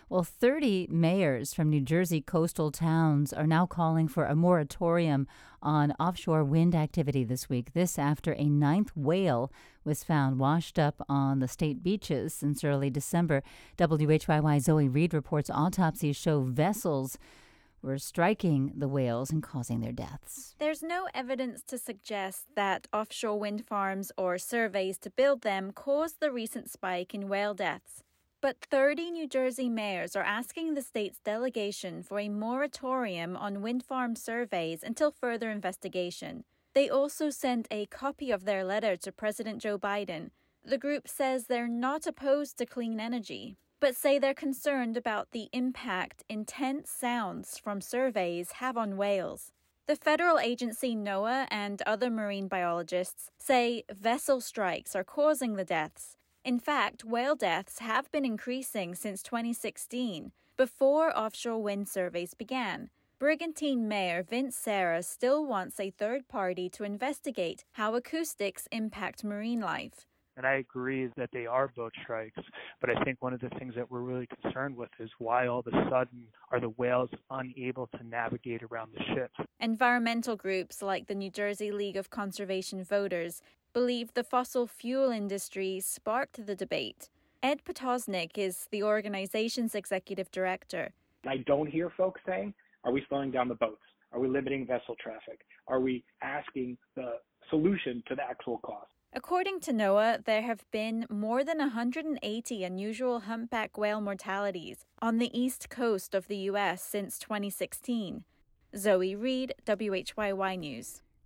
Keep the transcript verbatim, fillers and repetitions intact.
Well, thirty mayors from New Jersey coastal towns are now calling for a moratorium on offshore wind activity this week. This after a ninth whale was found washed up on the state beaches since early December. W H Y Y Zoe Reed reports autopsies show vessels were striking the whales and causing their deaths. There's no evidence to suggest that offshore wind farms or surveys to build them caused the recent spike in whale deaths. But thirty New Jersey mayors are asking the state's delegation for a moratorium on wind farm surveys until further investigation. They also sent a copy of their letter to President Joe Biden. The group says they're not opposed to clean energy, but say they're concerned about the impact intense sounds from surveys have on whales. The federal agency NOAA and other marine biologists say vessel strikes are causing the deaths. In fact, whale deaths have been increasing since twenty sixteen, before offshore wind surveys began. Brigantine Mayor Vince Serra still wants a third party to investigate how acoustics impact marine life. And I agree that they are boat strikes, but I think one of the things that we're really concerned with is why all of a sudden are the whales unable to navigate around the ships. Environmental groups like the New Jersey League of Conservation Voters believe the fossil fuel industry sparked the debate. Ed Potosnik is the organization's executive director. I don't hear folks saying, are we slowing down the boats? Are we limiting vessel traffic? Are we asking the solution to the actual cost? According to NOAA, there have been more than one hundred eighty unusual humpback whale mortalities on the east coast of the U S since twenty sixteen. Zoe Reed, W H Y Y News.